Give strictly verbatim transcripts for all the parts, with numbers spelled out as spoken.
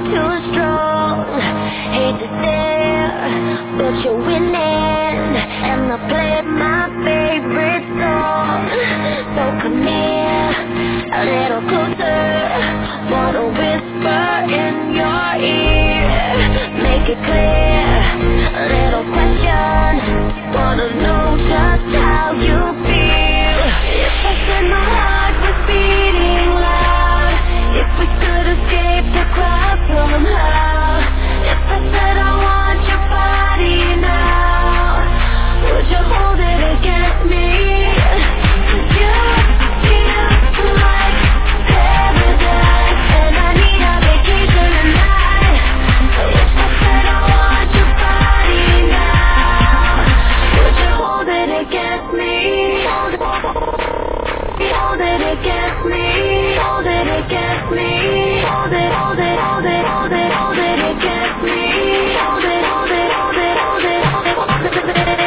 too strong. Hate to stare, but you're winning, and I played my favorite song. So come here, a little closer, wanna whisper in your ear. Make it clear, a little question, wanna know just how you feel. If I said my heart was beating loud, if we could escape the crowd somehow, if I said I want your body now, would you hold it against me? Could you feel like paradise, and I need a vacation tonight. If I said I want your body now, would you hold it against me? Hold it, hold it against me. Hold it against me. Hold it, hold it, hold it, hold it, hold it against me. Hold it, hold it, hold it, hold it, hold it, hold it.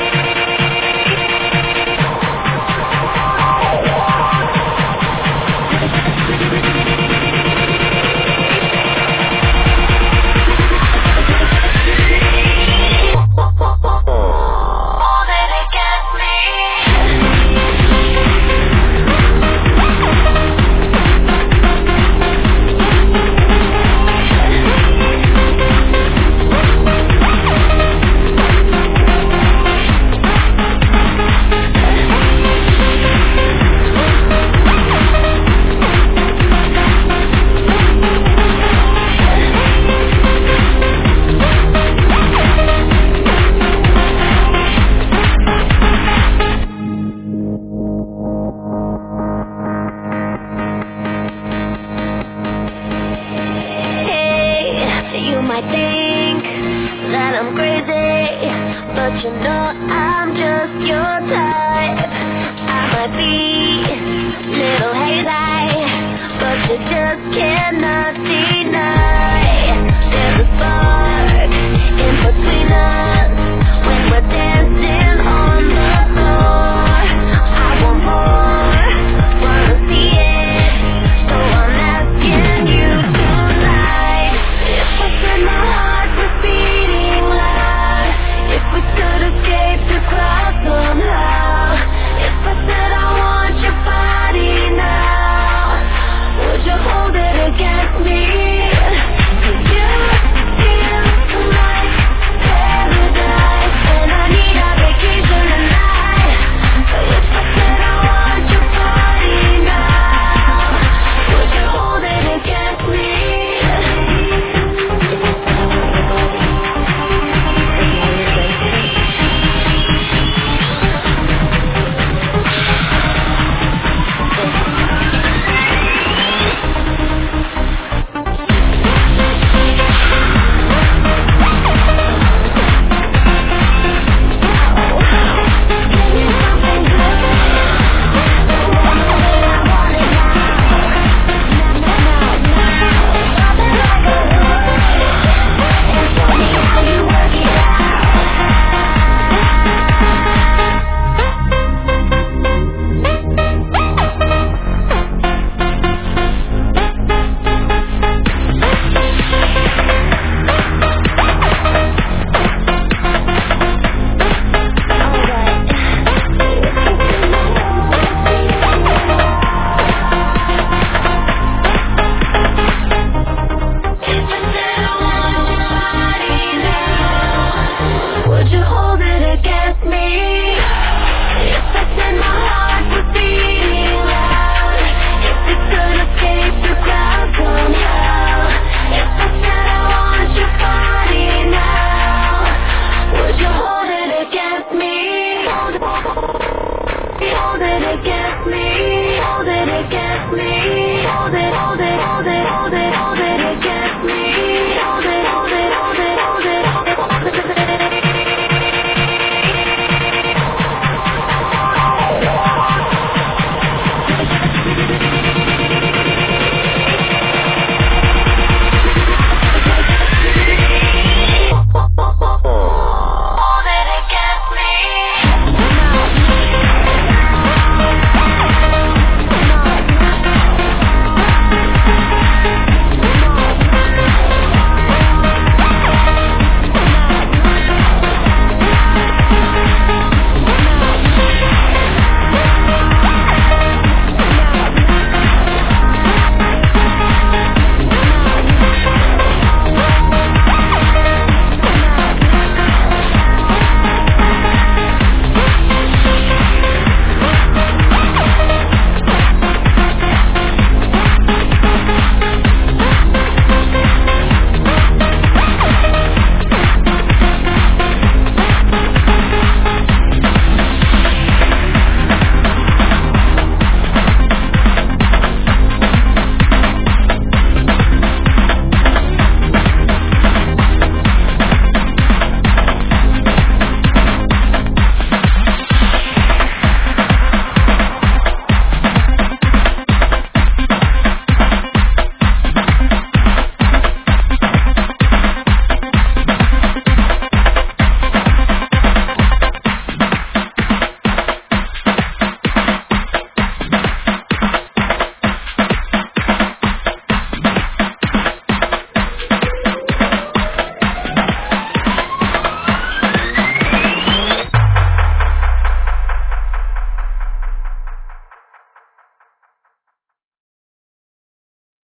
Hold it against me. Hey, you might think that I'm crazy, but you know I'm just your type. I might be little hazy,